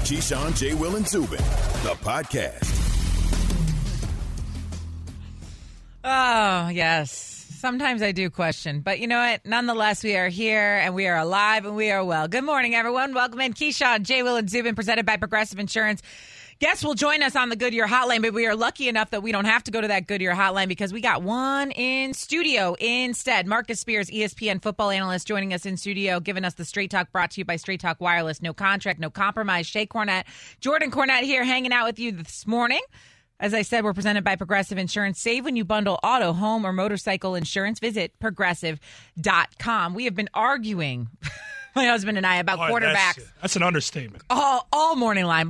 Keyshawn, J. Will, and Zubin, the podcast. Oh, yes. Sometimes I do question. But you know what? Nonetheless, we are here, and we are alive, and we are well. Good morning, everyone. Welcome in. Keyshawn, J. Will, and Zubin, presented by Progressive Insurance. Guests will join us on the Goodyear Hotline, but we are lucky enough that we don't have to go to that Goodyear Hotline because we got one in studio instead. Marcus Spears, ESPN football analyst, joining us in studio, giving us the Straight Talk, brought to you by Straight Talk Wireless. No contract, no compromise. Shay Cornett, Jordan Cornett here, hanging out with you this morning. As I said, we're presented by Progressive Insurance. Save when you bundle auto, home, or motorcycle insurance. Visit progressive.com. We have been arguing, my husband and I, about quarterbacks. That's an understatement. All morning long.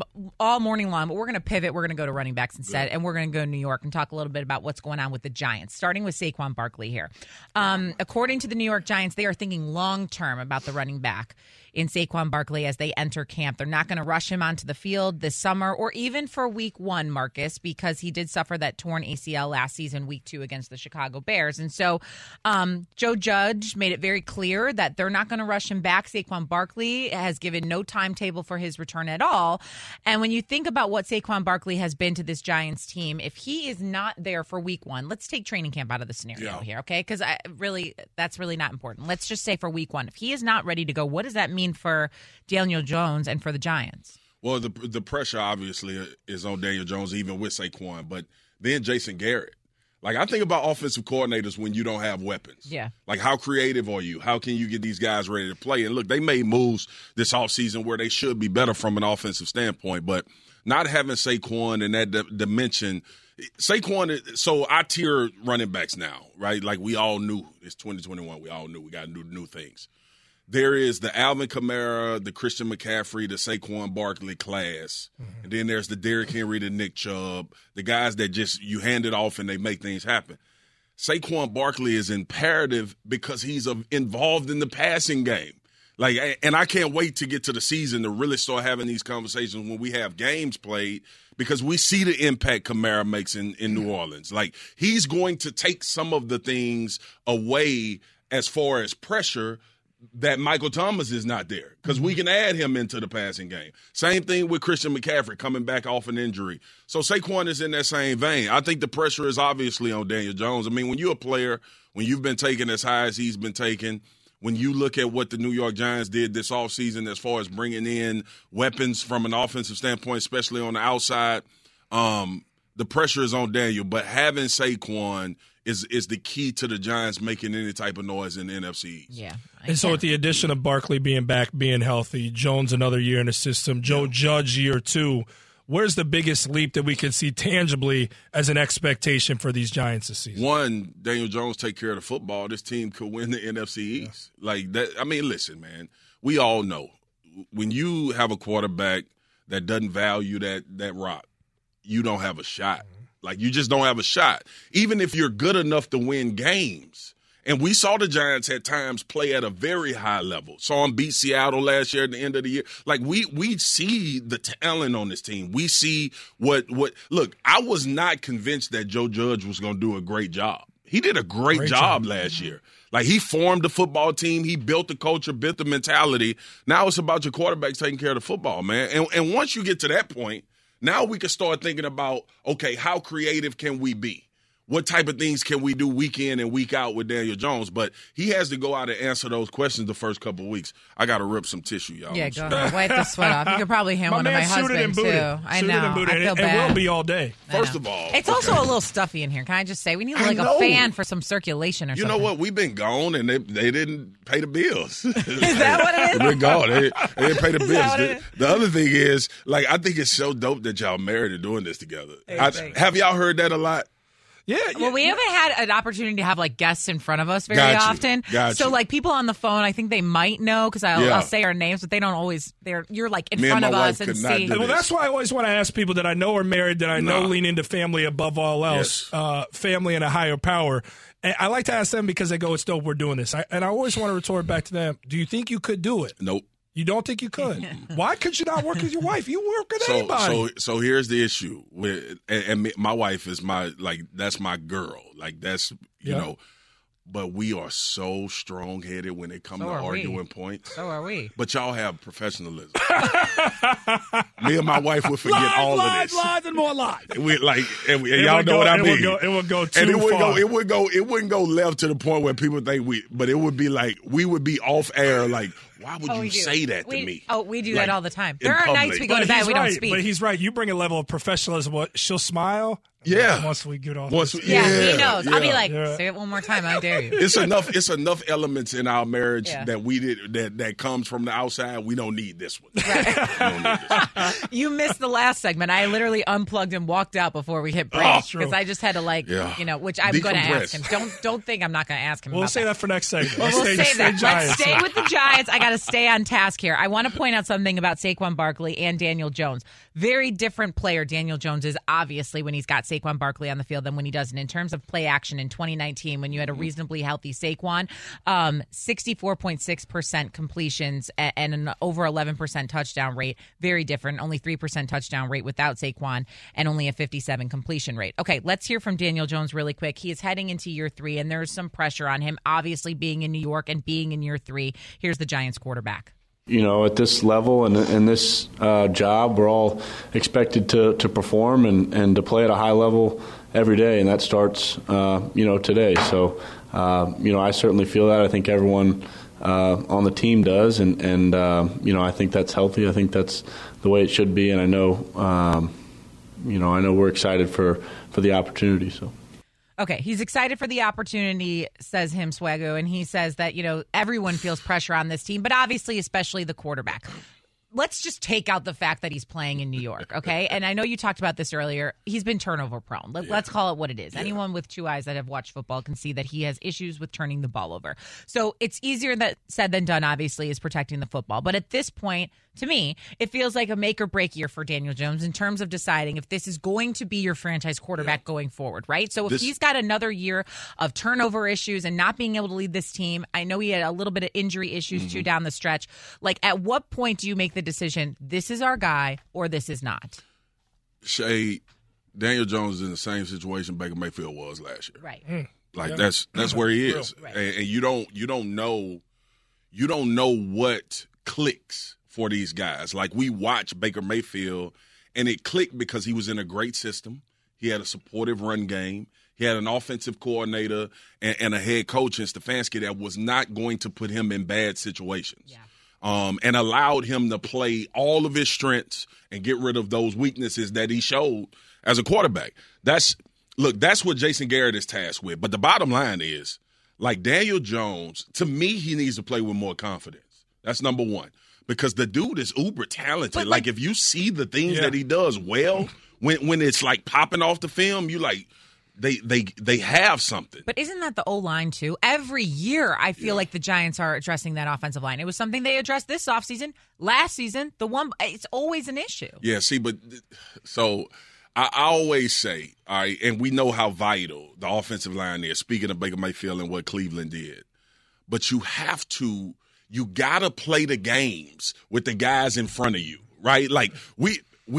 But we're going to pivot. We're going to go to running backs instead, and we're going to go to New York and talk a little bit about what's going on with the Giants, starting with Saquon Barkley here. According to the New York Giants, they are thinking long-term about the running back in Saquon Barkley as they enter camp. They're not going to rush him onto the field this summer or even for week one, Marcus, because he did suffer that torn ACL last season, week 2 against the Chicago Bears. And so Joe Judge made it very clear that they're not going to rush him back. Saquon Barkley has given no timetable for his return at all. And when you think about what Saquon Barkley has been to this Giants team, if he is not there for week 1, let's take training camp out of the scenario here, okay? Because that's really not important. Let's just say for week 1, if he is not ready to go, what does that mean for Daniel Jones and for the Giants? Well, the pressure obviously is on Daniel Jones, even with Saquon, but then Jason Garrett. Like, I think about offensive coordinators when you don't have weapons. Yeah. Like, how creative are you? How can you get these guys ready to play? And look, they made moves this offseason where they should be better from an offensive standpoint, but not having Saquon in that dimension. Saquon, so I tier running backs now, right? Like, we all knew it's 2021. We all knew we got to do new things. There is the Alvin Kamara, the Christian McCaffrey, the Saquon Barkley class. Mm-hmm. And then there's the Derrick Henry, the Nick Chubb, the guys that just you hand it off and they make things happen. Saquon Barkley is imperative because he's involved in the passing game. Like, and I can't wait to get to the season to really start having these conversations when we have games played because we see the impact Kamara makes in New Orleans. Like, he's going to take some of the things away as far as pressure that Michael Thomas is not there because we can add him into the passing game. Same thing with Christian McCaffrey coming back off an injury. So Saquon is in that same vein. I think the pressure is obviously on Daniel Jones. I mean, when you're a player, when you've been taken as high as he's been taken, when you look at what the New York Giants did this offseason as far as bringing in weapons from an offensive standpoint, especially on the outside, the pressure is on Daniel. But having Saquon is the key to the Giants making any type of noise in the NFC East. Yeah. And so with the addition of Barkley being back, being healthy, Jones another year in the system, Joe Judge year 2, where's the biggest leap that we can see tangibly as an expectation for these Giants this season? One, Daniel Jones take care of the football. This team could win the NFC East. Yeah. Like that. I mean, listen, man, we all know when you have a quarterback that doesn't value that rock, you don't have a shot. Mm-hmm. Like, you just don't have a shot, even if you're good enough to win games. And we saw the Giants at times play at a very high level. Saw them beat Seattle last year at the end of the year. Like, we see the talent on this team. We see what – look, I was not convinced that Joe Judge was going to do a great job. He did a great job last year. Like, he formed the football team. He built the culture, built the mentality. Now it's about your quarterbacks taking care of the football, man. And once you get to that point, now we can start thinking about, okay, how creative can we be? What type of things can we do week in and week out with Daniel Jones? But he has to go out and answer those questions the first couple of weeks. I got to rip some tissue, y'all. Yeah, go ahead. Wipe the sweat off. You could probably hand one to my husband, too. I know. I feel bad. It will be all day. First of all. It's also a little stuffy in here. Can I just say? We need like a fan for some circulation or something. You know what? We've been gone, and they didn't pay the bills. Is that what it is? We've been gone. They didn't pay the bills. The other thing is, like, I think it's so dope that y'all married and doing this together. Have y'all heard that a lot? Yeah. Well, we haven't had an opportunity to have like guests in front of us very often. So like people on the phone, I think they might know because I'll say our names, but they don't always. You're like in front of us and see. Well, that's why I always want to ask people that I know are married, that I know lean into family above all else, family and a higher power. And I like to ask them because they go, "It's dope, we're doing this." And I always want to retort back to them: do you think you could do it? Nope. You don't think you could? Why could you not work with your wife? You work with anybody. So here's the issue with, and my wife is that's my girl. Like, that's, you know, but we are so strong-headed when it comes to arguing points. So are we. But y'all have professionalism. Me and my wife would forget all of this. Lies and more lies. And y'all know what I mean. It would go too and it would far. It wouldn't go left to the point where people think but it would be like we would be off air. Like, why would you say that to me? Oh, we do that all the time. in There are public. nights we go to bed, we don't speak. But he's right. You bring a level of professionalism. She'll smile. Yeah. Once we get off. Yeah, he knows. I'll be like, Yeah. say it one more time. I dare you. It's enough elements in our marriage that comes from the outside. We don't need this one. Right. We don't need this one. You missed the last segment. I literally unplugged and walked out before we hit break because I just had to which I'm going to ask him. Don't think I'm not going to ask him. We'll about say that for next segment. Well, we'll save that. Giants. Let's stay with the Giants. I got to stay on task here. I want to point out something about Saquon Barkley and Daniel Jones. Very different player Daniel Jones is, obviously, when he's got Saquon Barkley on the field than when he doesn't. In terms of play action in 2019, when you had a reasonably healthy Saquon, 64.6% completions and an over 11% touchdown rate. Very different. Only 3% touchdown rate without Saquon and only a 57 completion rate. Okay, let's hear from Daniel Jones really quick. He is heading into year 3, and there's some pressure on him, obviously being in New York and being in year 3. Here's the Giants quarterback. You know, at this level and in this job, we're all expected to perform and to play at a high level every day, and that starts, today. So, I certainly feel that. I think everyone on the team does, and I think that's healthy. I think that's the way it should be, and I know, we're excited for the opportunity. So. Okay, he's excited for the opportunity, says him, Swago, and he says that, everyone feels pressure on this team, but obviously especially the quarterback. Let's just take out the fact that he's playing in New York, okay? And I know you talked about this earlier. He's been turnover prone. Let's call it what it is. Yeah. Anyone with 2 eyes that have watched football can see that he has issues with turning the ball over. So it's easier said than done, obviously, is protecting the football. But at this point, to me, it feels like a make or break year for Daniel Jones in terms of deciding if this is going to be your franchise quarterback going forward, right? So if he's got another year of turnover issues and not being able to lead this team, I know he had a little bit of injury issues too down the stretch. Like, at what point do you make the decision, this is our guy or this is not? Shay, Daniel Jones is in the same situation Baker Mayfield was last year. Right. That's where he is. Right. And you don't know what clicks for these guys. Like, we watch Baker Mayfield, and it clicked because he was in a great system. He had a supportive run game. He had an offensive coordinator and a head coach in Stefanski that was not going to put him in bad situations. Yeah. And allowed him to play all of his strengths and get rid of those weaknesses that he showed as a quarterback. That's what Jason Garrett is tasked with. But the bottom line is, like, Daniel Jones, to me, he needs to play with more confidence. That's number one. Because the dude is uber talented. Like, if you see the things that he does well, when it's like popping off the film, you like they have something. But isn't that the O-line too? Every year I feel like the Giants are addressing that offensive line. It was something they addressed this offseason. Last season, it's always an issue. Yeah, see, but so I always say, all right, and we know how vital the offensive line is, speaking of Baker Mayfield and what Cleveland did. But you got to play the games with the guys in front of you, right? Like, we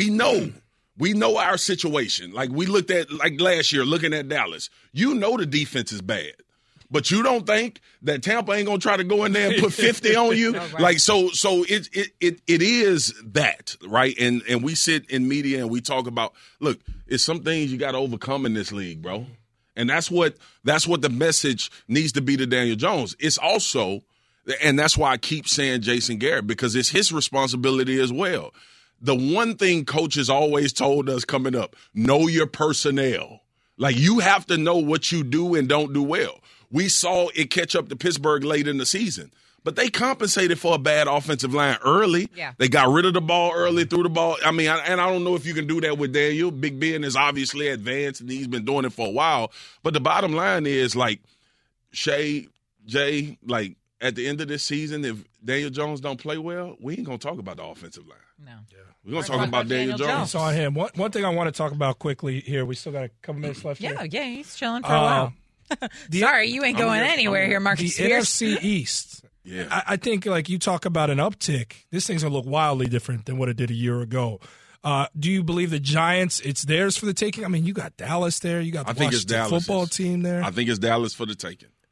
know our situation. Like, we looked at, like, last year, looking at Dallas. You know the defense is bad. But you don't think that Tampa ain't going to try to go in there and put 50 on you? No, right. Like, so it is that, right? And we sit in media and we talk about, look, it's some things you got to overcome in this league, bro. And that's what the message needs to be to Daniel Jones. It's also, and that's why I keep saying Jason Garrett, because it's his responsibility as well. The one thing coaches always told us coming up, know your personnel. Like, you have to know what you do and don't do well. We saw it catch up to Pittsburgh late in the season, but they compensated for a bad offensive line early. Yeah. They got rid of the ball early, threw the ball. I mean, I don't know if you can do that with Daniel. Big Ben is obviously advanced, and he's been doing it for a while. But the bottom line is, like, Jay, like, at the end of this season, if Daniel Jones don't play well, we ain't going to talk about the offensive line. No. Yeah. We're going to talk about Daniel Jones. It's on him. One thing I want to talk about quickly here, we still got a couple minutes left here. Yeah, he's chilling for a while. Sorry, you ain't going anywhere here, Marcus Spears. The NFC East. Yeah. I think, like, you talk about an uptick, this thing's going to look wildly different than what it did a year ago. Do you believe the Giants, it's theirs for the taking? I mean, you got Dallas there. You got the Washington football team there. I think it's Dallas for the taking.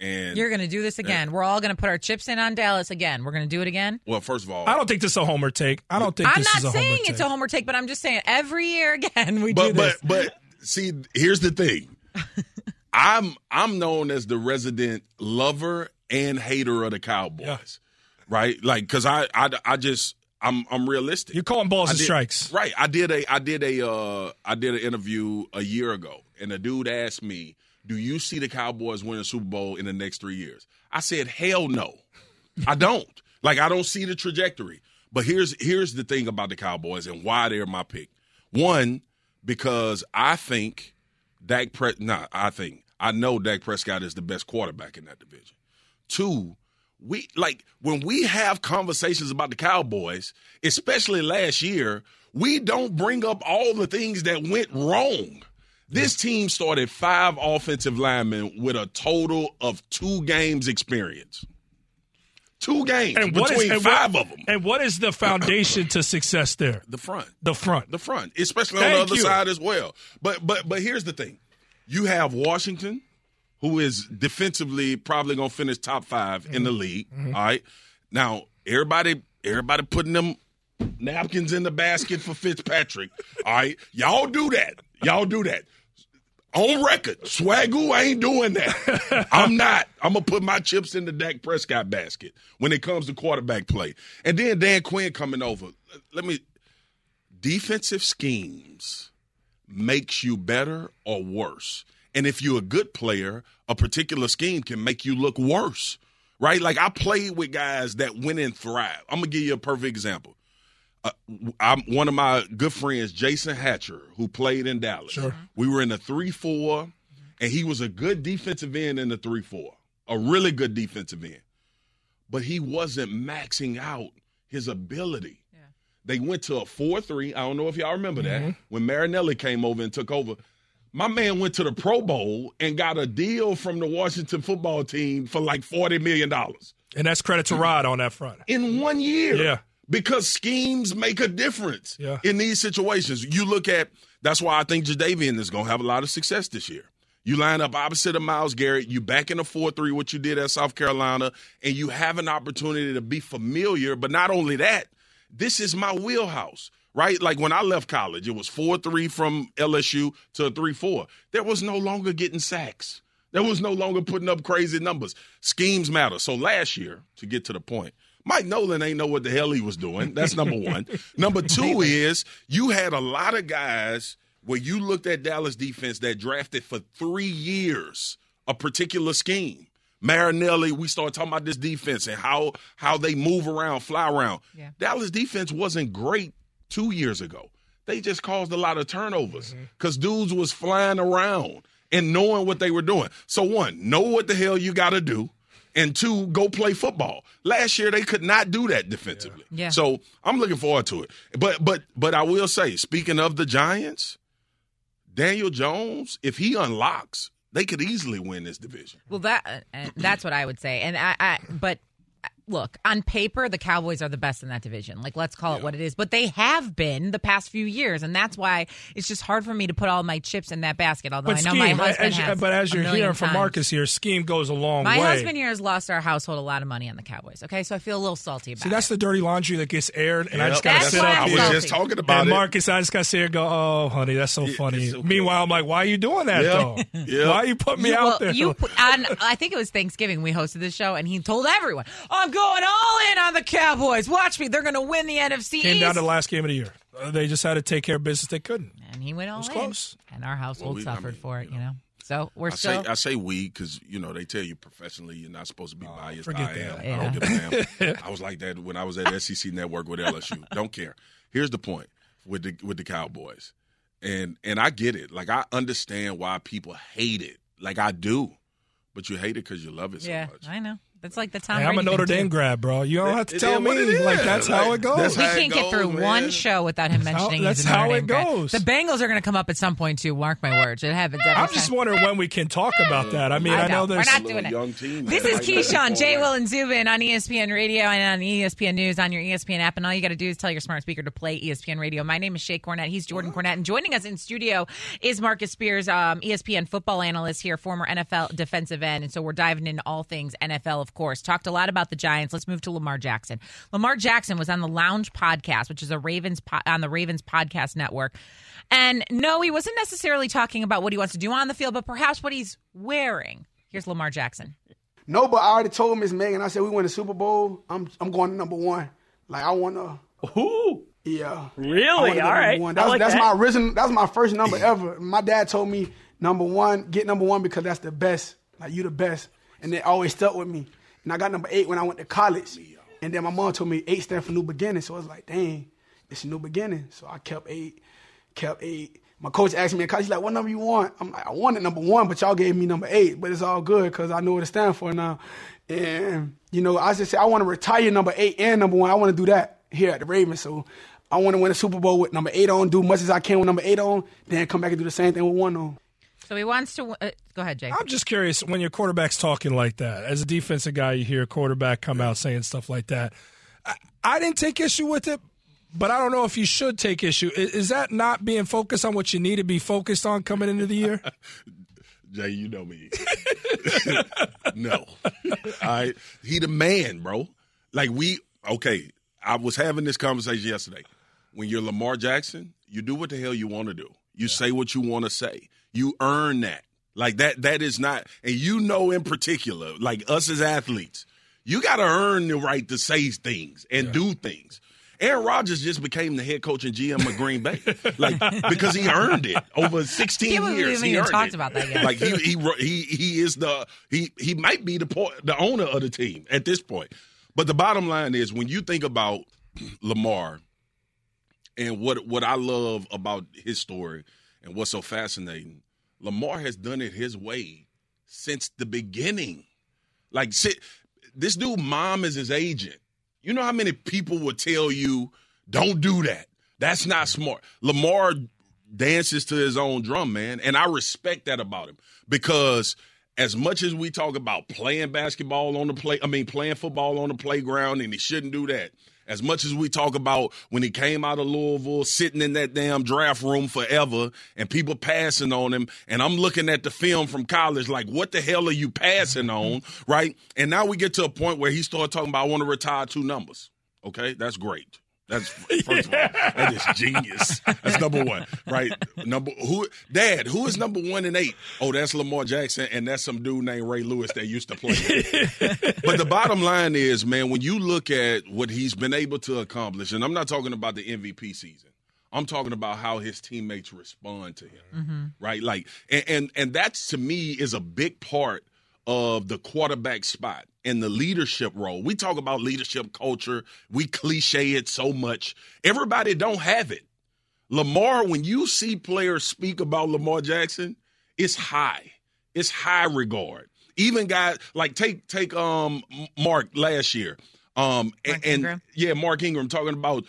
And you're going to do this again. We're all going to put our chips in on Dallas again. We're going to do it again. Well, first of all, I don't think this is a homer take. I'm not saying it's a homer take, but I'm just saying every year again we do this. But see, here's the thing. I'm known as the resident lover and hater of the Cowboys, right? Like, because I'm realistic. You call them balls and strikes, right? I did an interview a year ago, and a dude asked me, "Do you see the Cowboys win a Super Bowl in the next 3 years?" I said, "Hell no, I don't. Like, I don't see the trajectory." But here's the thing about the Cowboys and why they're my pick. One, because I think I know Dak Prescott is the best quarterback in that division. Two, when we have conversations about the Cowboys, especially last year, we don't bring up all the things that went wrong. This team started 5 offensive linemen with a total of 2 games experience. 2 games between 5 of them. And what is the foundation to success there? The front. The front, especially on the other side as well. But here's the thing. You have Washington, who is defensively probably going to finish top 5 in the league, all right? Now, everybody putting them napkins in the basket for Fitzpatrick, all right? Y'all do that. On record, Swagoo ain't doing that. I'm not. I'm going to put my chips in the Dak Prescott basket when it comes to quarterback play. And then Dan Quinn coming over. Defensive schemes makes you better or worse. And if you're a good player, a particular scheme can make you look worse, right? Like, I played with guys that went and thrived. I'm going to give you a perfect example. One of my good friends, Jason Hatcher, who played in Dallas. Sure. We were in the 3-4, and he was a good defensive end in the 3-4, a really good defensive end. But he wasn't maxing out his ability. Yeah. They went to a 4-3. I don't know if y'all remember that. When Marinelli came over and took over, my man went to the Pro Bowl and got a deal from the Washington football team for like $40 million. And that's credit to Rod on that front. In 1 year. Yeah. Because schemes make a difference in these situations. You look at – that's why I think Jadeveon is going to have a lot of success this year. You line up opposite of Myles Garrett. You back in a 4-3, what you did at South Carolina, and you have an opportunity to be familiar. But not only that, this is my wheelhouse, right? Like, when I left college, it was 4-3 from LSU to a 3-4. There was no longer getting sacks. There was no longer putting up crazy numbers. Schemes matter. So last year, to get to the point, Mike Nolan ain't know what the hell he was doing. That's number one. Number two is you had a lot of guys where you looked at Dallas defense that drafted for 3 years a particular scheme. Marinelli, we started talking about this defense and how they move around, fly around. Yeah. Dallas defense wasn't great 2 years ago. They just caused a lot of turnovers because dudes was flying around and knowing what they were doing. So, one, know what the hell you got to do. And 2, go play football. Last year, they could not do that defensively. Yeah. So I'm looking forward to it. But I will say, speaking of the Giants, Daniel Jones, if he unlocks, they could easily win this division. Well, that's what I would say. And but look, on paper, the Cowboys are the best in that division. Like, let's call it what it is. But they have been the past few years, and that's why it's just hard for me to put all my chips in that basket, although I know my husband has. But as you're hearing from Marcus here, scheme goes a long way. My husband here has lost our household a lot of money on the Cowboys, okay? So I feel a little salty about it. See, that's the dirty laundry that gets aired, and I just got to sit up here. I was just talking about it. Marcus, I just got to sit here and go, oh, honey, that's so funny. Okay. Meanwhile, I'm like, why are you doing that, though? Why are you putting me out there? I think it was Thanksgiving we hosted this show, and he told everyone, I'm going all in on the Cowboys. Watch me. They're going to win the NFC East. Came down to the last game of the year. They just had to take care of business. They couldn't. And he went all in. It was close. And our household suffered for it, you know. So I say we because, you know, they tell you professionally you're not supposed to be biased. Forget that. I don't give a damn. I was like that when I was at SEC Network with LSU. Don't care. Here's the point with the Cowboys. And I get it. Like, I understand why people hate it. Like, I do. But you hate it because you love it so much. I know. That's like the Tom Hey, Brady I'm a Notre thing, Dame too. grad, bro. You don't have to It tell is what me. it is. Like, that's how it goes. That's We how it can't get through goes, one man. show without him mentioning that's he's a how Notre it Dame goes. fan. The Bengals are going to come up at some point, too. Mark my words. It happens every I'm time. just wondering when we can talk about that. I mean, I know We're there's. not doing it. Young team, This man. is Like, Keyshawn, J. Will, and and Zubin on ESPN Radio and on ESPN News on your ESPN app. And all you got to do is tell your smart speaker to play ESPN Radio. My name is Shay Cornett. He's Jordan Cornett. And joining us in studio is Marcus Spears, ESPN football analyst here, former NFL defensive end. And so we're diving into all things NFL, of course. Talked a lot about the Giants. Let's move to Lamar Jackson. Lamar Jackson was on the Lounge podcast, which is on the Ravens podcast network. And no, he wasn't necessarily talking about what he wants to do on the field, but perhaps what he's wearing. Here's Lamar Jackson. No, but I already told Miss Megan, I said we win the Super Bowl, I'm going to number one. Like, I want to. Ooh. Yeah. Really? All right. That's my original. That's my first number ever. My dad told me number one, get number one because that's the best. Like, you the best. And it always stuck with me. And I got number 8 when I went to college. And then my mom told me 8 stands for new beginning. So I was like, dang, it's a new beginning. So I kept 8. My coach asked me, he's like, what number you want? I'm like, I wanted number 1, but y'all gave me number 8. But it's all good because I know what it stands for now. And, I just said, I want to retire number 8 and number 1. I want to do that here at the Ravens. So I want to win a Super Bowl with number 8 on, do much as I can with number 8 on, then come back and do the same thing with 1 on. So he wants to go ahead, Jay. I'm just curious, when your quarterback's talking like that, as a defensive guy, you hear a quarterback come out saying stuff like that. I didn't take issue with it, but I don't know if you should take issue. Is that not being focused on what you need to be focused on coming into the year? Jay, you know me. No. He the man, bro. Like, I was having this conversation yesterday. When you're Lamar Jackson, you do what the hell you want to do. You say what you want to say. You earn that. Like, that is not – and in particular, like us as athletes, you got to earn the right to say things and do things. Aaron Rodgers just became the head coach and GM of Green Bay, like, because he earned it over 16 years. We haven't even talked about that yet. Like, he is he might be the owner of the team at this point. But the bottom line is, when you think about Lamar and what I love about his story and what's so fascinating, Lamar has done it his way since the beginning. Like, this dude, mom is his agent. You know how many people would tell you, don't do that. That's not smart. Lamar dances to his own drum, man. And I respect that about him, because as much as we talk about playing football on the playground, and he shouldn't do that. As much as we talk about when he came out of Louisville, sitting in that damn draft room forever and people passing on him, and I'm looking at the film from college like, what the hell are you passing on, right? And now we get to a point where he started talking about, I want to retire 2 numbers. Okay, that's great. That's first of all, that is genius. That's number 1, right? Dad, who is number 1 and 8? Oh, that's Lamar Jackson, and that's some dude named Ray Lewis that used to play. But the bottom line is, man, when you look at what he's been able to accomplish, and I'm not talking about the MVP season, I'm talking about how his teammates respond to him, right? Like, and that to me is a big part of the quarterback spot and the leadership role. We talk about leadership culture. We cliche it so much. Everybody don't have it. Lamar, when you see players speak about Lamar Jackson, it's high. It's high regard. Even guys like take Mark last year. Mark Ingram talking about,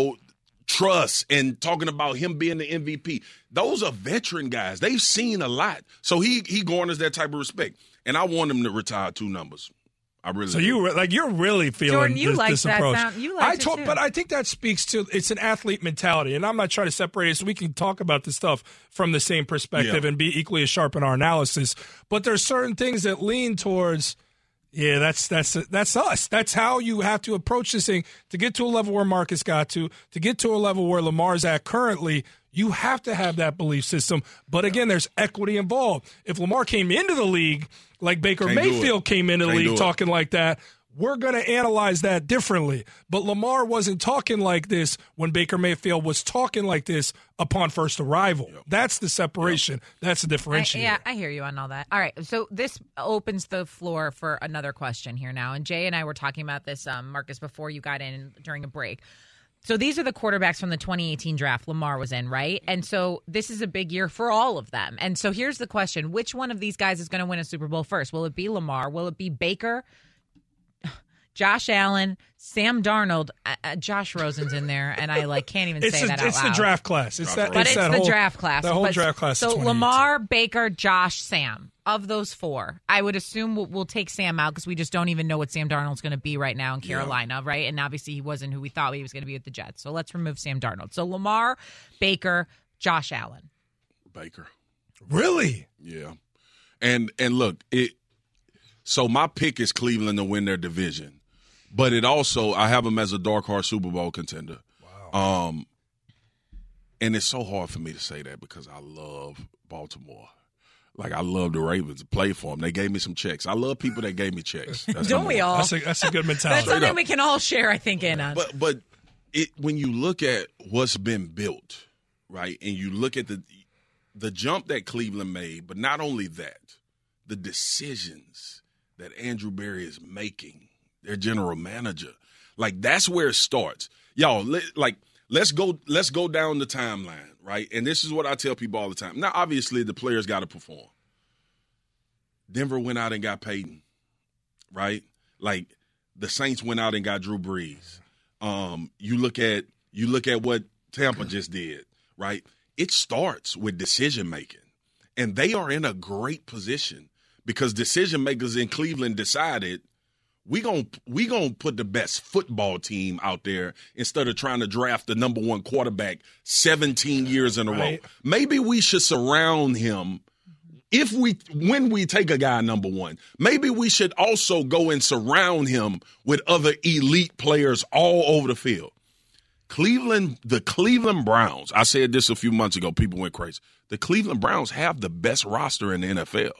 trust and talking about him being the MVP. Those are veteran guys. They've seen a lot. So he garners that type of respect. And I want him to retire 2 numbers. I really. So do. You're really feeling Jordan, you this, like this that approach. sound. You like it too. But I think that speaks to, it's an athlete mentality, and I'm not trying to separate it so we can talk about this stuff from the same perspective and be equally as sharp in our analysis. But there's certain things that lean towards, that's us. That's how you have to approach this thing to get to a level where Marcus got to get to a level where Lamar's at currently. You have to have that belief system. But again, there's equity involved. If Lamar came into the league like Baker Mayfield came into the league talking like that, we're going to analyze that differently. But Lamar wasn't talking like this when Baker Mayfield was talking like this upon first arrival. Yep. That's the separation. Yep. That's the differentiator. I hear you on all that. All right, so this opens the floor for another question here now. And Jay and I were talking about this, Marcus, before you got in during a break. So these are the quarterbacks from the 2018 draft Lamar was in, right? And so this is a big year for all of them. And so here's the question. Which one of these guys is going to win a Super Bowl first? Will it be Lamar? Will it be Baker? Josh Allen, Sam Darnold, Josh Rosen's in there, and I can't even say that out loud. It's the draft class. It's the draft class. The whole draft class. So Lamar, Baker, Josh, Sam. Of those four, I would assume we'll take Sam out because we just don't even know what Sam Darnold's going to be right now in Carolina, right? And obviously he wasn't who we thought he was going to be with the Jets. So let's remove Sam Darnold. So Lamar, Baker, Josh Allen. Baker. Really? Yeah. And look, so my pick is Cleveland to win their division. But it also, I have them as a dark horse Super Bowl contender. Wow. And it's so hard for me to say that because I love Baltimore. I love the Ravens to play for them. They gave me some checks. I love people that gave me checks. Don't we all? That's a good mentality. That's something we can all share, I think, in on. But when you look at what's been built, right, and you look at the jump that Cleveland made, but not only that, the decisions that Andrew Berry is making, their general manager, that's where it starts. Y'all, let's go down the timeline. Right, and this is what I tell people all the time. Now, obviously, the players got to perform. Denver went out and got Peyton, right? The Saints went out and got Drew Brees. You look at what Tampa just did, right? It starts with decision making, and they are in a great position because decision makers in Cleveland decided we gonna put the best football team out there instead of trying to draft the number one quarterback 17 years in a row. Maybe we should surround him. When we take a guy number one, maybe we should also go and surround him with other elite players all over the field. The Cleveland Browns, I said this a few months ago, people went crazy. The Cleveland Browns have the best roster in the NFL.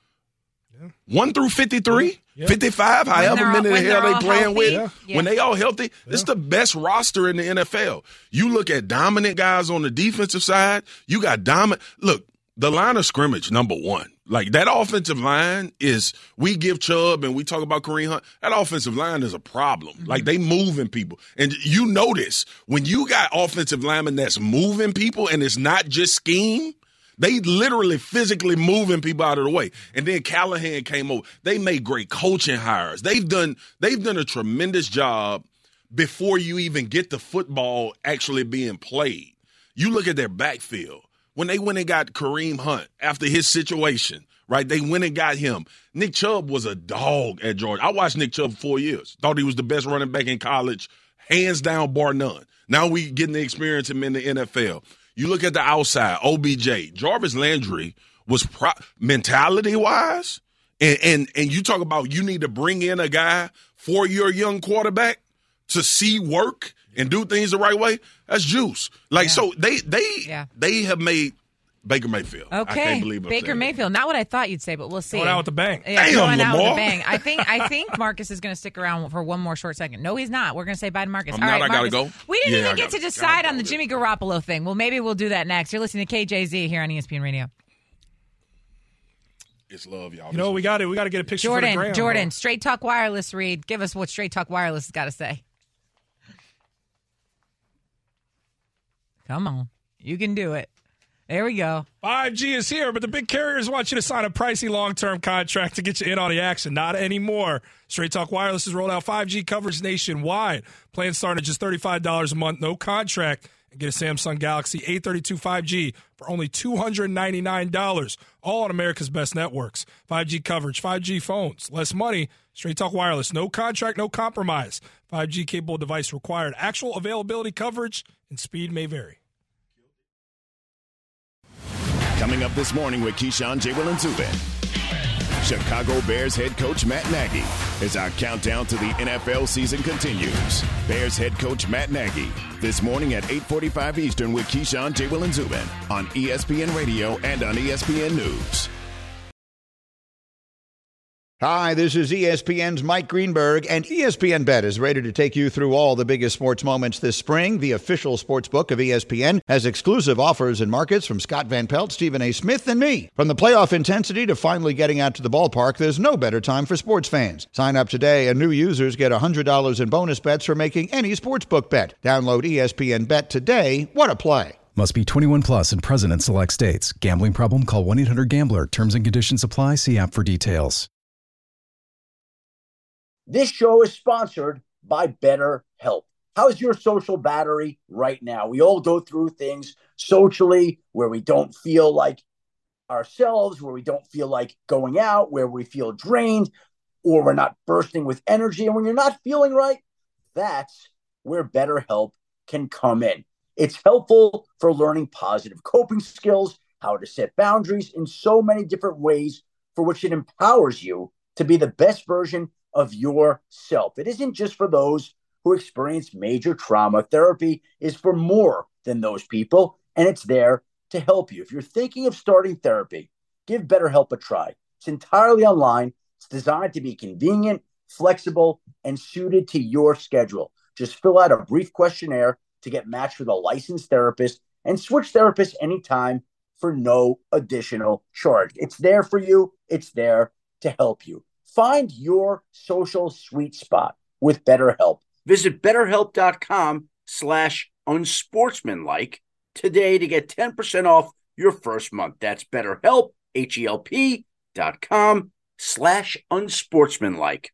1 through 53, 55, however many the hell they playing with. Yeah. When they all healthy, it's the best roster in the NFL. You look at dominant guys on the defensive side. You got dominant. Look, the line of scrimmage, number one. That offensive line is, we give Chubb and we talk about Kareem Hunt. That offensive line is a problem. Mm-hmm. They moving people. And you notice when you got offensive linemen that's moving people and it's not just scheme, they literally physically moving people out of the way. And then Callahan came over. They made great coaching hires. They've done a tremendous job before you even get the football actually being played. You look at their backfield. When they went and got Kareem Hunt after his situation, right? They went and got him. Nick Chubb was a dog at Georgia. I watched Nick Chubb for 4 years. Thought he was the best running back in college, hands down, bar none. Now we getting to experience him in the NFL. You look at the outside, OBJ, Jarvis Landry was mentality-wise, and you talk about you need to bring in a guy for your young quarterback to see work and do things the right way. That's juice. So they have made Baker Mayfield. Okay, I can't believe Baker Mayfield. Not what I thought you'd say, but we'll see. Going out with the bang. Yeah, damn, going Lamar. out with the bang. I think Marcus is going to stick around for one more short second. No, he's not. We're going to say bye to Marcus. All right, Marcus. I gotta go. We didn't even get to decide on the Jimmy Garoppolo thing. Well, maybe we'll do that next. You're listening to KJZ here on ESPN Radio. It's love, y'all. You know, we got to get a picture for the gram. Jordan, Straight Talk Wireless, Reed. Give us what Straight Talk Wireless has got to say. Come on. You can do it. There we go. 5G is here, but the big carriers want you to sign a pricey long-term contract to get you in on the action. Not anymore. Straight Talk Wireless has rolled out 5G coverage nationwide. Plans start at just $35 a month, no contract. And get a Samsung Galaxy A32 5G for only $299. All on America's best networks. 5G coverage, 5G phones, less money. Straight Talk Wireless, no contract, no compromise. 5G capable device required. Actual availability, coverage, and speed may vary. Coming up this morning with Keyshawn, J. Will, and Zubin. Chicago Bears head coach Matt Nagy as our countdown to the NFL season continues. Bears head coach Matt Nagy this morning at 8:45 Eastern with Keyshawn, J. Will, and Zubin on ESPN Radio and on ESPN News. Hi, this is ESPN's Mike Greenberg, and ESPN Bet is ready to take you through all the biggest sports moments this spring. The official sports book of ESPN has exclusive offers and markets from Scott Van Pelt, Stephen A. Smith, and me. From the playoff intensity to finally getting out to the ballpark, there's no better time for sports fans. Sign up today, and new users get $100 in bonus bets for making any sportsbook bet. Download ESPN Bet today. What a play. Must be 21 plus and present in select states. Gambling problem? Call 1-800-GAMBLER. Terms and conditions apply. See app for details. This show is sponsored by BetterHelp. How's your social battery right now? We all go through things socially where we don't feel like ourselves, where we don't feel like going out, where we feel drained, or we're not bursting with energy. And when you're not feeling right, that's where BetterHelp can come in. It's helpful for learning positive coping skills, how to set boundaries in so many different ways, for which it empowers you to be the best version of yourself. It isn't just for those who experience major trauma. Therapy is for more than those people, and it's there to help you. If you're thinking of starting therapy, give BetterHelp a try. It's entirely online. It's designed to be convenient, flexible, and suited to your schedule. Just fill out a brief questionnaire to get matched with a licensed therapist and switch therapists anytime for no additional charge. It's there for you. It's there to help you. Find your social sweet spot with BetterHelp. Visit BetterHelp.com/unsportsmanlike today to get 10% off your first month. That's BetterHelp, HELP.com/unsportsmanlike.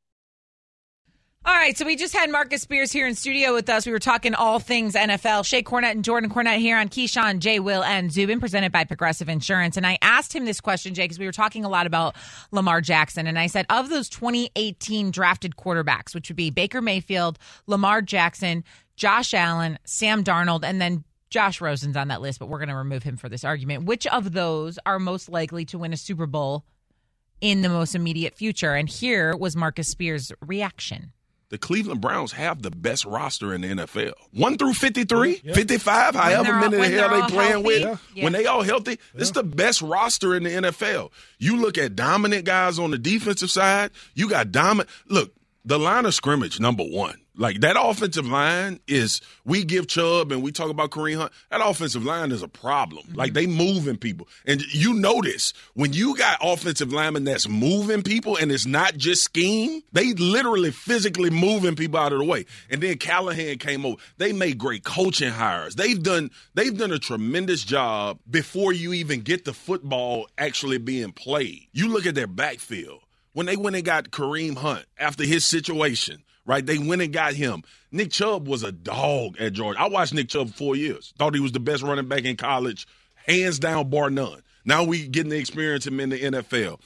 All right, so we just had Marcus Spears here in studio with us. We were talking all things NFL. Shea Cornette and Jordan Cornette here on Keyshawn, J. Will, and Zubin, presented by Progressive Insurance. And I asked him this question, Jay, because we were talking a lot about Lamar Jackson. And I said, of those 2018 drafted quarterbacks, which would be Baker Mayfield, Lamar Jackson, Josh Allen, Sam Darnold, and then Josh Rosen's on that list, but we're going to remove him for this argument. Which of those are most likely to win a Super Bowl in the most immediate future? And here was Marcus Spears' reaction. The Cleveland Browns have the best roster in the NFL. 1 through 53, 55, however many the hell they playing with. Yeah. When they all healthy, it's the best roster in the NFL. You look at dominant guys on the defensive side. You got dominant. Look, the line of scrimmage, number one. Like, that offensive line is, we give Chubb and we talk about Kareem Hunt, that offensive line is a problem. Mm-hmm. Like, they moving people. And you notice, when you got offensive linemen that's moving people and it's not just scheme, they literally physically moving people out of the way. And then Callahan came over. They made great coaching hires. They've done a tremendous job before you even get the football actually being played. You look at their backfield. When they went and got Kareem Hunt after his situation, right? They went and got him. Nick Chubb was a dog at Georgia. I watched Nick Chubb for 4 years. Thought he was the best running back in college, hands down, bar none. Now we getting to experience him in the NFL.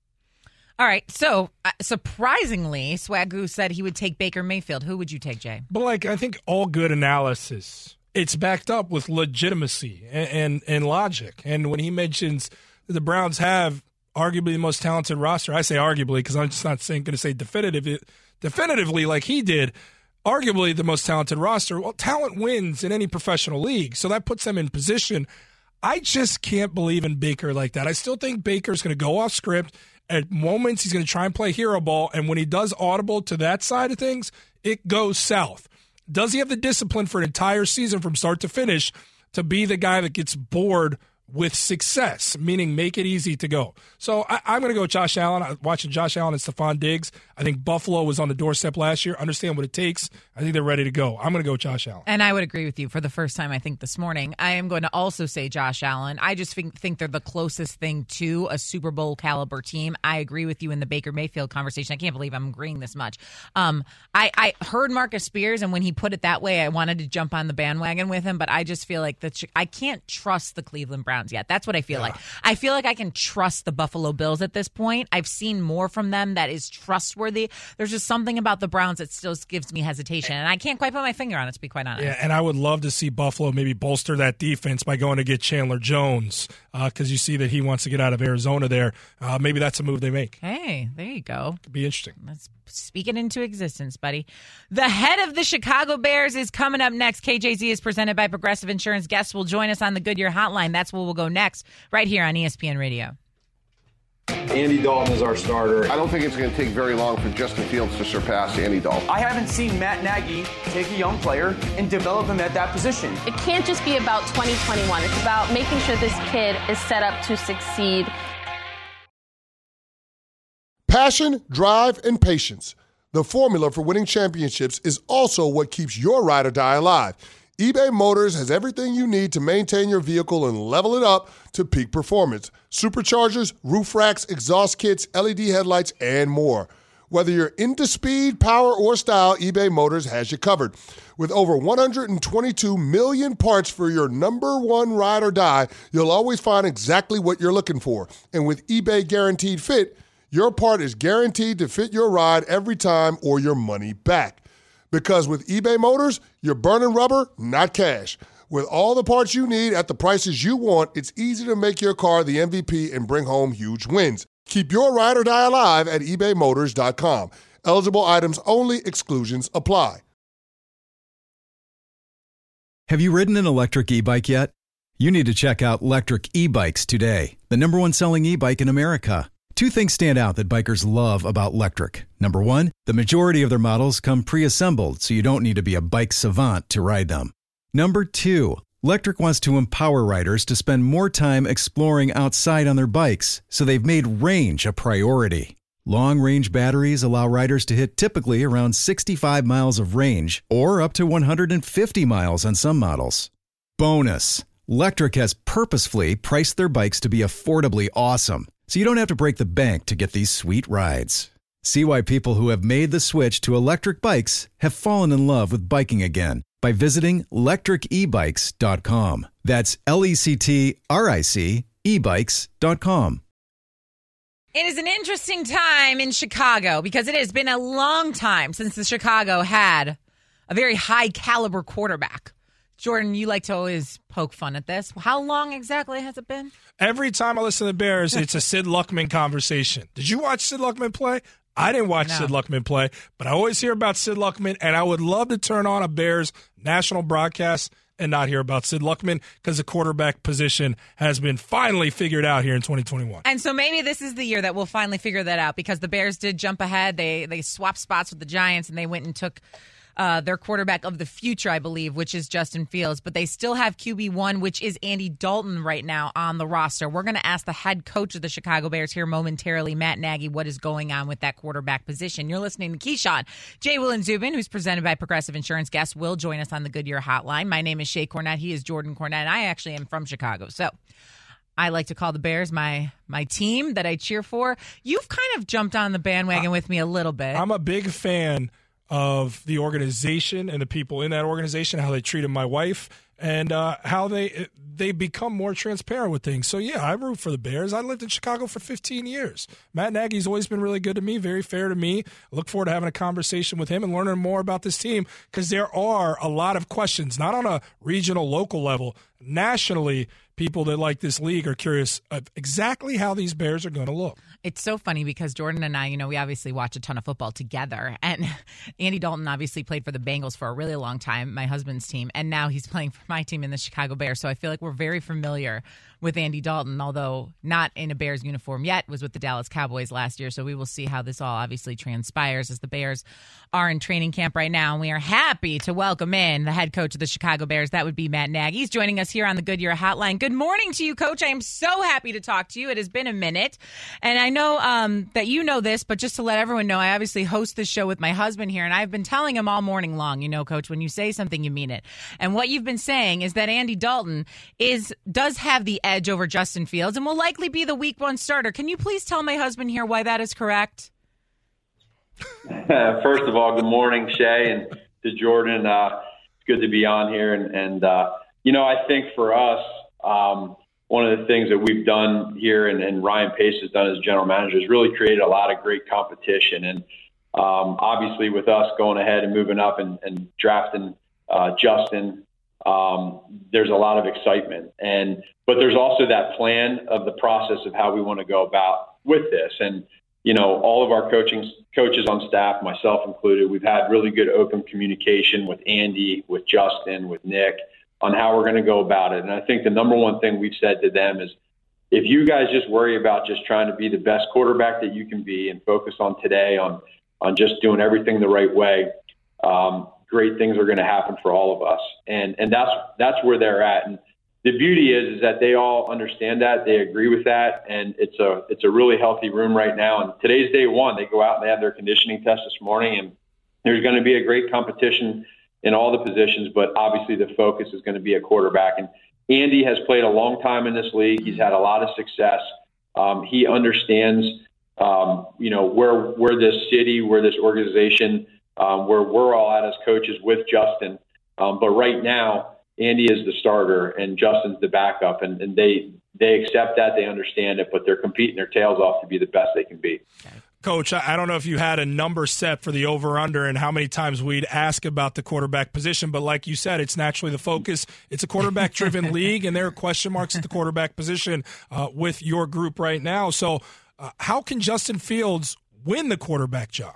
All right. So, surprisingly, Swagoo said he would take Baker Mayfield. Who would you take, Jay? But, I think all good analysis, it's backed up with legitimacy and logic. And when he mentions the Browns have arguably the most talented roster, I say arguably because I'm just not going to say definitively like he did, arguably the most talented roster. Well, talent wins in any professional league, so that puts them in position. I just can't believe in Baker like that. I still think Baker's going to go off script. At moments, he's going to try and play hero ball, and when he does audible to that side of things, it goes south. Does he have the discipline for an entire season from start to finish to be the guy that gets bored with success, meaning make it easy to go? So I'm going to go with Josh Allen. I'm watching Josh Allen and Stephon Diggs. I think Buffalo was on the doorstep last year. Understand what it takes. I think they're ready to go. I'm going to go with Josh Allen. And I would agree with you for the first time, I think, this morning. I am going to also say Josh Allen. I just think they're the closest thing to a Super Bowl caliber team. I agree with you in the Baker Mayfield conversation. I can't believe I'm agreeing this much. I heard Marcus Spears, and when he put it that way, I wanted to jump on the bandwagon with him, but I just feel like I can't trust the Cleveland Browns yet. That's what I feel like. I feel like I can trust the Buffalo Bills at this point. I've seen more from them that is trustworthy. There's just something about the Browns that still gives me hesitation, and I can't quite put my finger on it, to be quite honest. Yeah, and I would love to see Buffalo maybe bolster that defense by going to get Chandler Jones, because you see that he wants to get out of Arizona there. Maybe that's a move they make. Hey, there you go. Could be interesting. Let's speak it into existence, buddy. The head of the Chicago Bears is coming up next. KJZ is presented by Progressive Insurance. Guests will join us on the Goodyear Hotline. That's where we'll go next, right here on ESPN Radio. Andy Dalton is our starter. I don't think it's going to take very long for Justin Fields to surpass Andy Dalton. I haven't seen Matt Nagy take a young player and develop him at that position. It can't just be about 2021. It's about making sure this kid is set up to succeed. Passion, drive, and patience. The formula for winning championships is also what keeps your ride or die alive. eBay Motors has everything you need to maintain your vehicle and level it up to peak performance. Superchargers, roof racks, exhaust kits, LED headlights, and more. Whether you're into speed, power, or style, eBay Motors has you covered. With over 122 million parts for your number one ride or die, you'll always find exactly what you're looking for. And with eBay Guaranteed Fit, your part is guaranteed to fit your ride every time or your money back. Because with eBay Motors, you're burning rubber, not cash. With all the parts you need at the prices you want, it's easy to make your car the MVP and bring home huge wins. Keep your ride or die alive at ebaymotors.com. Eligible items only. Exclusions apply. Have you ridden an electric e-bike yet? You need to check out Lectric E-Bikes today, the #1 selling e-bike in America. Two things stand out that bikers love about Lectric. Number one, the majority of their models come pre-assembled, so you don't need to be a bike savant to ride them. Number two, Lectric wants to empower riders to spend more time exploring outside on their bikes, so they've made range a priority. Long-range batteries allow riders to hit typically around 65 miles of range, or up to 150 miles on some models. Bonus, Lectric has purposefully priced their bikes to be affordably awesome, so you don't have to break the bank to get these sweet rides. See why people who have made the switch to electric bikes have fallen in love with biking again by visiting lectricebikes.com. That's LECTRIC ebikes.com. It is an interesting time in Chicago because it has been a long time since the Chicago had a very high caliber quarterback. Jordan, you like to always poke fun at this. How long exactly has it been? Every time I listen to the Bears, it's a Sid Luckman conversation. Did you watch Sid Luckman play? I didn't watch Sid Luckman play, but I always hear about Sid Luckman, and I would love to turn on a Bears national broadcast and not hear about Sid Luckman because the quarterback position has been finally figured out here in 2021. And so maybe this is the year that we'll finally figure that out because the Bears did jump ahead. They swapped spots with the Giants, and they went and took their quarterback of the future, I believe, which is Justin Fields. But they still have QB1, which is Andy Dalton right now on the roster. We're going to ask the head coach of the Chicago Bears here momentarily, Matt Nagy, what is going on with that quarterback position. You're listening to Keyshawn, J. Will, and Zubin, who's presented by Progressive Insurance. Guests will join us on the Goodyear Hotline. My name is Shay Cornett. He is Jordan Cornett. And I actually am from Chicago. So I like to call the Bears my team that I cheer for. You've kind of jumped on the bandwagon with me a little bit. I'm a big fan of the organization and the people in that organization, how they treated my wife, and how they become more transparent with things. So, yeah, I root for the Bears. I lived in Chicago for 15 years. Matt Nagy's always been really good to me, very fair to me. I look forward to having a conversation with him and learning more about this team because there are a lot of questions, not on a regional, local level. Nationally, people that like this league are curious of exactly how these Bears are going to look. It's so funny because Jordan and I, we obviously watch a ton of football together. And Andy Dalton obviously played for the Bengals for a really long time, my husband's team. And now he's playing for my team in the Chicago Bears. So I feel like we're very familiar with Andy Dalton, although not in a Bears uniform yet, was with the Dallas Cowboys last year. So we will see how this all obviously transpires as the Bears are in training camp right now. And we are happy to welcome in the head coach of the Chicago Bears. That would be Matt Nagy. He's joining us here on the Goodyear Hotline. Good morning to you, Coach. I am so happy to talk to you. It has been a minute. And I know that you know this, but just to let everyone know, I obviously host this show with my husband here, and I've been telling him all morning long, Coach, when you say something, you mean it. And what you've been saying is that Andy Dalton does have the edge over Justin Fields and will likely be the week one starter. Can you please tell my husband here why that is correct? First of all, good morning, Shay, and to Jordan. It's good to be on here. And I think for us, one of the things that we've done here and Ryan Pace has done as general manager is really created a lot of great competition. And obviously with us going ahead and moving up and drafting Justin, there's a lot of excitement. But there's also that plan of the process of how we want to go about with this. And, all of our coaches on staff, myself included, we've had really good open communication with Andy, with Justin, with Nick on how we're going to go about it. And I think the number one thing we've said to them is if you guys just worry about just trying to be the best quarterback that you can be and focus on today on just doing everything the right way, great things are going to happen for all of us. And that's where they're at. And the beauty is that they all understand that, they agree with that, and it's a really healthy room right now. And today's day one. They go out and they have their conditioning test this morning, and there's going to be a great competition in all the positions, but obviously the focus is going to be at quarterback. And Andy has played a long time in this league. He's had a lot of success. He understands where this city, where this organization, where we're all at as coaches with Justin. But right now, Andy is the starter and Justin's the backup, and they accept that, they understand it, but they're competing their tails off to be the best they can be. Coach, I don't know if you had a number set for the over-under and how many times we'd ask about the quarterback position, but like you said, it's naturally the focus. It's a quarterback-driven league, and there are question marks at the quarterback position with your group right now. So how can Justin Fields win the quarterback job?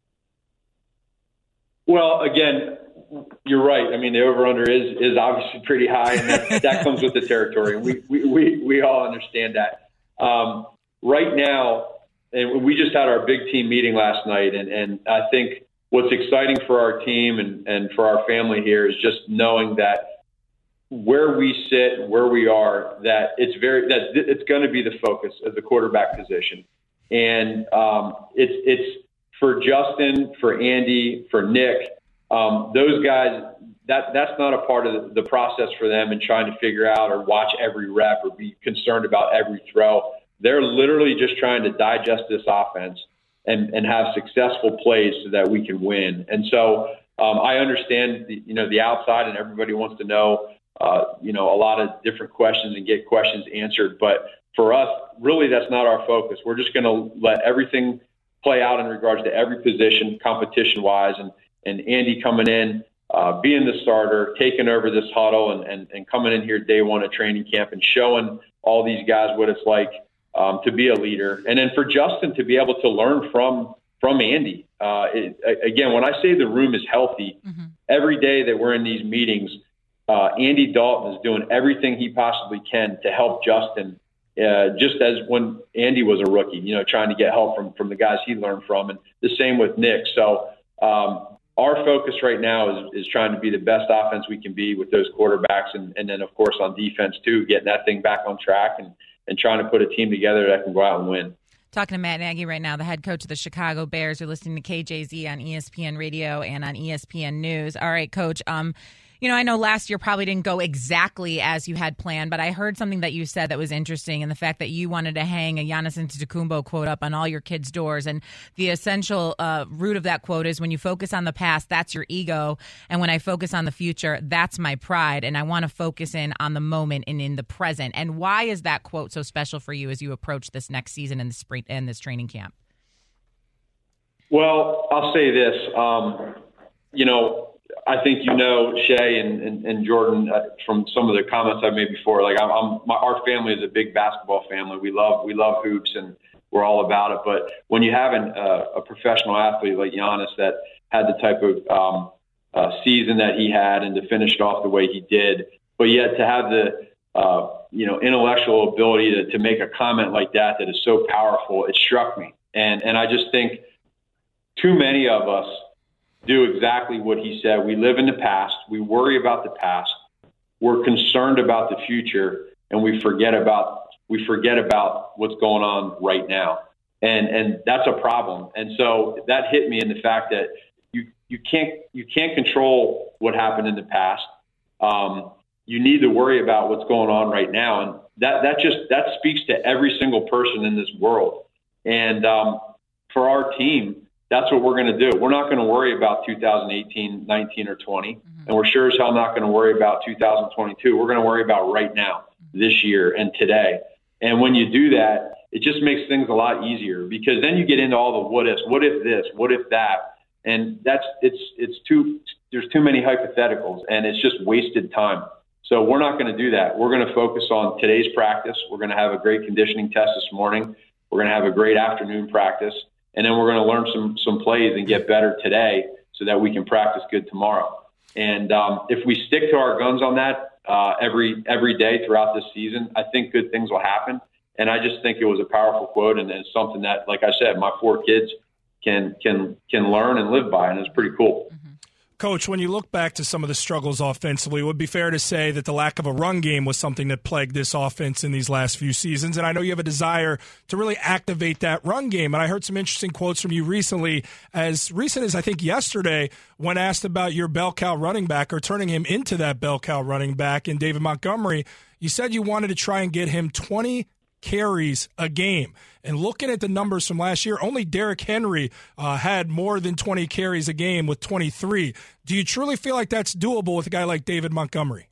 Well, again, you're right. I mean, the over-under is obviously pretty high, and that comes with the territory, and we all understand that. Right now, and we just had our big team meeting last night, and I think what's exciting for our team and for our family here is just knowing that where we sit and where we are, that it's going to be the focus of the quarterback position. And it's for Justin, for Andy, for Nick, those guys, that's not a part of the process for them and trying to figure out or watch every rep or be concerned about every throw. They're literally just trying to digest this offense and have successful plays so that we can win. And so I understand the outside, and everybody wants to know a lot of different questions and get questions answered. But for us, really, that's not our focus. We're just going to let everything play out in regards to every position, competition-wise, and Andy coming in, being the starter, taking over this huddle, and coming in here day one of training camp and showing all these guys what it's like to be a leader. And then for Justin to be able to learn from Andy. Again, when I say the room is healthy, every day that we're in these meetings, Andy Dalton is doing everything he possibly can to help Justin, just as when Andy was a rookie, trying to get help from the guys he learned from, and the same with Nick. So our focus right now is trying to be the best offense we can be with those quarterbacks, and then, of course, on defense, too, getting that thing back on track and trying to put a team together that can go out and win. Talking to Matt Nagy right now, the head coach of the Chicago Bears. You're listening to KJZ on ESPN Radio and on ESPN News. All right, Coach. I know last year probably didn't go exactly as you had planned, but I heard something that you said that was interesting, and the fact that you wanted to hang a Giannis Antetokounmpo quote up on all your kids' doors. And the essential root of that quote is, when you focus on the past, that's your ego. And when I focus on the future, that's my pride. And I want to focus in on the moment and in the present. And why is that quote so special for you as you approach this next season in the spring and this training camp? Well, I'll say this. I think Shay and Jordan, from some of the comments I've made before. Like our family is a big basketball family. We love hoops, and we're all about it. But when you have a professional athlete like Giannis that had the type of season that he had, and to finish it off the way he did, but yet to have the intellectual ability to make a comment like that is so powerful, it struck me. And I just think too many of us do exactly what he said. We live in the past. We worry about the past. We're concerned about the future, and we forget about what's going on right now. And that's a problem. And so that hit me in the fact that you can't control what happened in the past. You need to worry about what's going on right now. And that speaks to every single person in this world. And for our team, that's what we're going to do. We're not going to worry about 2018, 19, or 20, and we're sure as hell not going to worry about 2022. We're going to worry about right now, this year, and today. And when you do that, it just makes things a lot easier, because then you get into all the what ifs. What if this? What if that? And there's too many hypotheticals, and it's just wasted time. So we're not going to do that. We're going to focus on today's practice. We're going to have a great conditioning test this morning. We're going to have a great afternoon practice. And then we're going to learn some plays and get better today so that we can practice good tomorrow. And if we stick to our guns on that every day throughout this season, I think good things will happen. And I just think it was a powerful quote, and it's something that, like I said, my 4 kids can learn and live by, and it's pretty cool. Coach, when you look back to some of the struggles offensively, it would be fair to say that the lack of a run game was something that plagued this offense in these last few seasons. And I know you have a desire to really activate that run game. And I heard some interesting quotes from you recently, as recent as I think yesterday, when asked about your bell cow running back or turning him into that bell cow running back in David Montgomery. You said you wanted to try and get him 20 carries a game. And looking at the numbers from last year, only Derrick Henry had more than 20 carries a game with 23. Do you truly feel like that's doable with a guy like David Montgomery?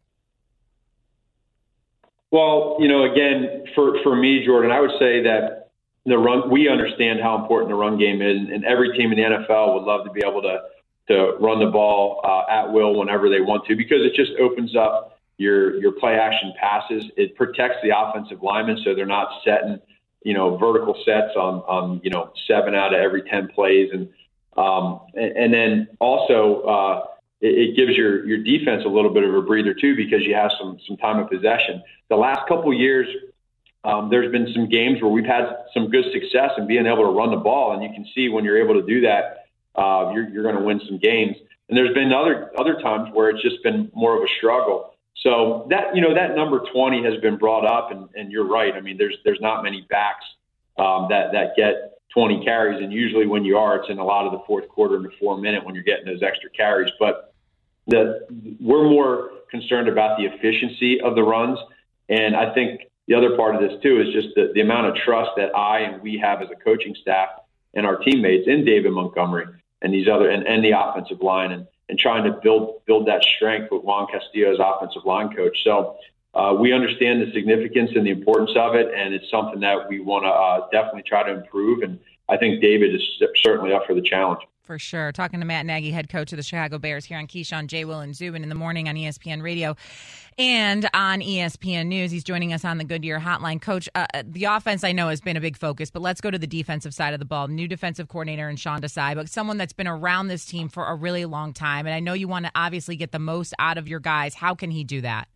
Well, again, for me, Jordan, I would say that we understand how important the run game is, and every team in the NFL would love to be able to run the ball at will whenever they want to, because it just opens up your play action passes. It protects the offensive linemen so they're not setting, vertical sets on 7 out of every 10 plays. And then also it gives your defense a little bit of a breather too, because you have some time of possession. The last couple of years, there's been some games where we've had some good success in being able to run the ball. And you can see when you're able to do that, you're going to win some games. And there's been other times where it's just been more of a struggle. So that number 20 has been brought up, and you're right. I mean, there's not many backs that get 20 carries, and usually when you are, it's in a lot of the fourth quarter and the 4-minute when you're getting those extra carries. But we're more concerned about the efficiency of the runs, and I think the other part of this too is just the amount of trust that I and we have as a coaching staff and our teammates in David Montgomery and these other and the offensive line, and trying to build that strength with Juan Castillo as offensive line coach. So we understand the significance and the importance of it, and it's something that we want to definitely try to improve. And I think David is certainly up for the challenge. For sure. Talking to Matt Nagy, head coach of the Chicago Bears, here on Keyshawn, J. Will, and Zubin in the morning on ESPN Radio and on ESPN News. He's joining us on the Goodyear Hotline. Coach, the offense I know has been a big focus, but let's go to the defensive side of the ball. New defensive coordinator in Sean Desai, but someone that's been around this team for a really long time. And I know you want to obviously get the most out of your guys. How can he do that?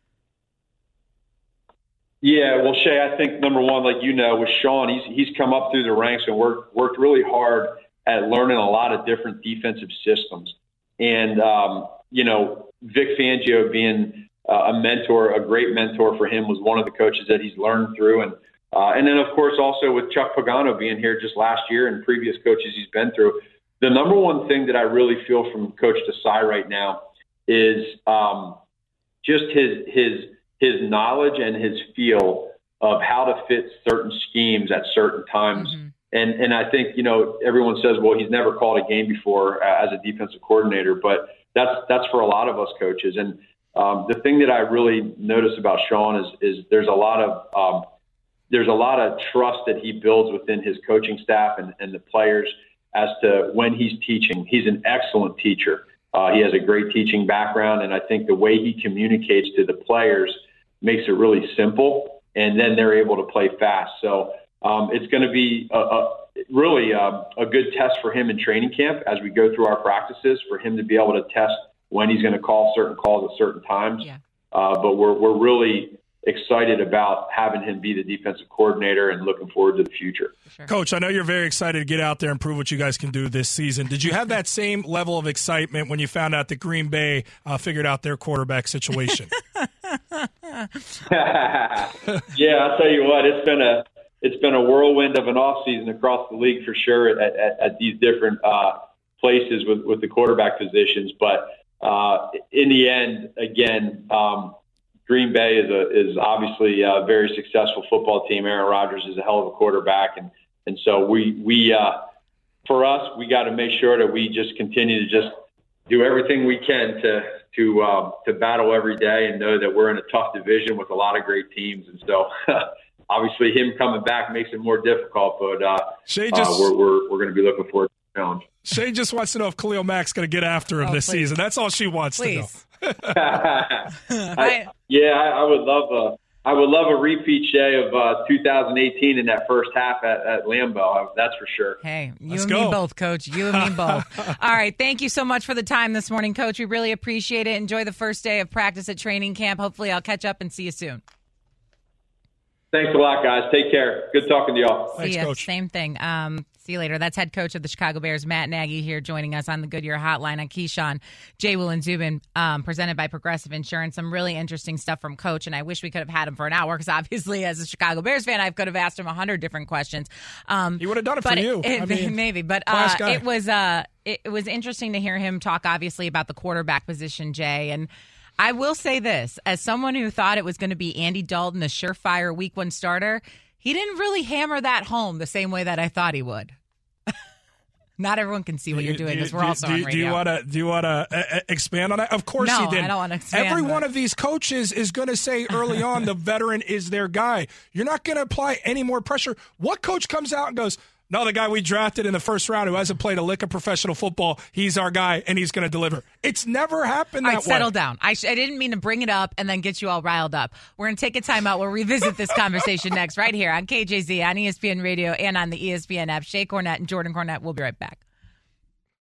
Yeah, well, Shay, I think number one, like with Sean, he's come up through the ranks and worked really hard at learning a lot of different defensive systems. And, Vic Fangio being a mentor, a great mentor for him, was one of the coaches that he's learned through. And then, of course, also with Chuck Pagano being here just last year and previous coaches he's been through, the number one thing that I really feel from Coach Desai right now is just his knowledge and his feel of how to fit certain schemes at certain times. Mm-hmm. And I think, everyone says, well, he's never called a game before as a defensive coordinator, but that's for a lot of us coaches. And the thing that I really notice about Sean is there's a lot of trust that he builds within his coaching staff and the players as to when he's teaching. He's an excellent teacher. He has a great teaching background, and I think the way he communicates to the players makes it really simple, and then they're able to play fast. So it's going to be really a good test for him in training camp as we go through our practices, for him to be able to test when he's going to call certain calls at certain times. Yeah. But we're really excited about having him be the defensive coordinator and looking forward to the future. Sure. Coach, I know you're very excited to get out there and prove what you guys can do this season. Did you have that same level of excitement when you found out that Green Bay figured out their quarterback situation? Yeah, I'll tell you what, it's been a whirlwind of an offseason across the league for sure at these different places with the quarterback positions. But in the end, again, Green Bay is obviously a very successful football team. Aaron Rodgers is a hell of a quarterback, and so we for us, we got to make sure that we just continue to just do everything we can to battle every day and know that we're in a tough division with a lot of great teams, and so. Obviously, him coming back makes it more difficult, but we're going to be looking forward to the challenge. Shay just wants to know if Khalil Mack's going to get after him this season. That's all she wants to know. I would love a repeat, Shay, of 2018 in that first half at Lambeau. That's for sure. Hey, me both, Coach. You and me both. All right. Thank you so much for the time this morning, Coach. We really appreciate it. Enjoy the first day of practice at training camp. Hopefully, I'll catch up and see you soon. Thanks a lot, guys. Take care. Good talking to y'all. Thanks, Coach. Same thing. See you later. That's head coach of the Chicago Bears, Matt Nagy, here joining us on the Goodyear Hotline on Keyshawn, J. Will, and Zubin, presented by Progressive Insurance. Some really interesting stuff from Coach, and I wish we could have had him for an hour because obviously as a Chicago Bears fan, I could have asked him 100 different questions. He would have done it for you. Maybe. But it was interesting to hear him talk, obviously, about the quarterback position, Jay, and I will say this. As someone who thought it was going to be Andy Dalton, the surefire Week 1 starter, he didn't really hammer that home the same way that I thought he would. Not everyone can see what you're doing because we're also on radio. Do you want to expand on that? Of course he did. I don't want to expand. Every one of these coaches is going to say early on the veteran is their guy. You're not going to apply any more pressure. What coach comes out and goes, no, the guy we drafted in the first round who hasn't played a lick of professional football, he's our guy, and he's going to deliver. It's never happened that way. Settle down. I didn't mean to bring it up and then get you all riled up. We're going to take a time out. We'll revisit this conversation next right here on KJZ, on ESPN Radio, and on the ESPN app. Shea Cornette and Jordan Cornette. We'll be right back.